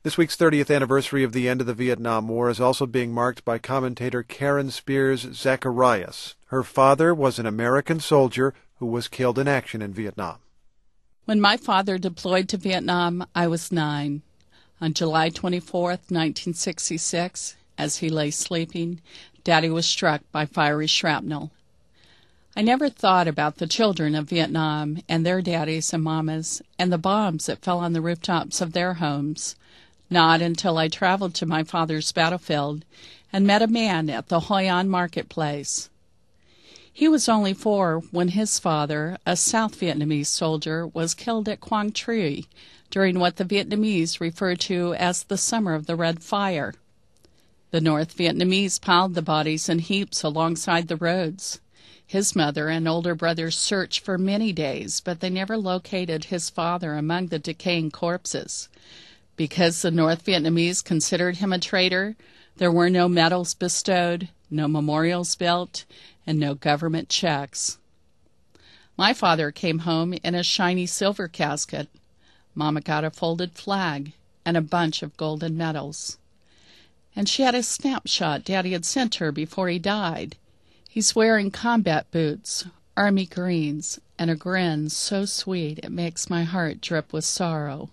This week's 30th anniversary of the end of the Vietnam War is also being marked by commentator Karen Spears Zacharias. Her father was an American soldier who was killed in action in Vietnam. When my father deployed to Vietnam, I was 9. On July 24th, 1966, as he lay sleeping, Daddy was struck by fiery shrapnel. I never thought about the children of Vietnam and their daddies and mamas and the bombs that fell on the rooftops of their homes. Not until I traveled to my father's battlefield and met a man at the Hoi An marketplace. He was only 4 when his father, a South Vietnamese soldier, was killed at Quang Tri during what the Vietnamese refer to as the Summer of the Red Fire. The North Vietnamese piled the bodies in heaps alongside the roads. His mother and older brothers searched for many days, but they never located his father among the decaying corpses. Because the North Vietnamese considered him a traitor, there were no medals bestowed, no memorials built, and no government checks. My father came home in a shiny silver casket. Mama got a folded flag and a bunch of golden medals. And she had a snapshot Daddy had sent her before he died. He's wearing combat boots, army greens, and a grin so sweet it makes my heart drip with sorrow.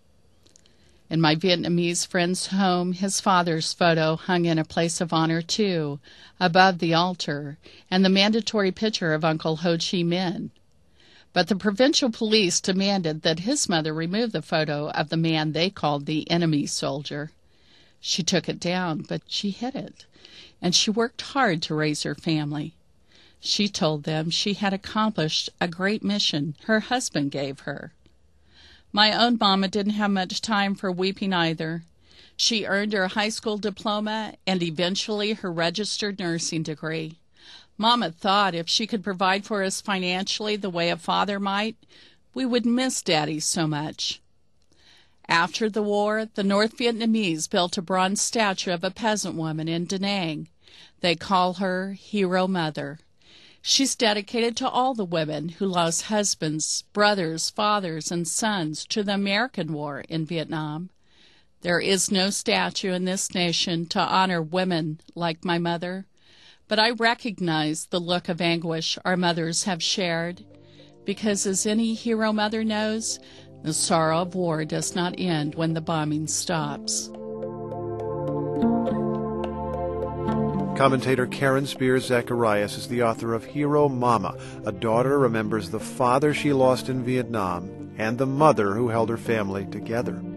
In my Vietnamese friend's home, his father's photo hung in a place of honor, too, above the altar, and the mandatory picture of Uncle Ho Chi Minh. But the provincial police demanded that his mother remove the photo of the man they called the enemy soldier. She took it down, but she hid it, and she worked hard to raise her family. She told them she had accomplished a great mission her husband gave her. My own mama didn't have much time for weeping either. She earned her high school diploma and eventually her registered nursing degree. Mama thought if she could provide for us financially the way a father might, we would miss Daddy so much. After the war, the North Vietnamese built a bronze statue of a peasant woman in Da Nang. They call her Hero Mother. She's dedicated to all the women who lost husbands, brothers, fathers, and sons to the American war in Vietnam. There is no statue in this nation to honor women like my mother, but I recognize the look of anguish our mothers have shared, because as any hero mother knows, the sorrow of war does not end when the bombing stops. Commentator Karen Spears Zacharias is the author of Hero Mama. A daughter remembers the father she lost in Vietnam and the mother who held her family together.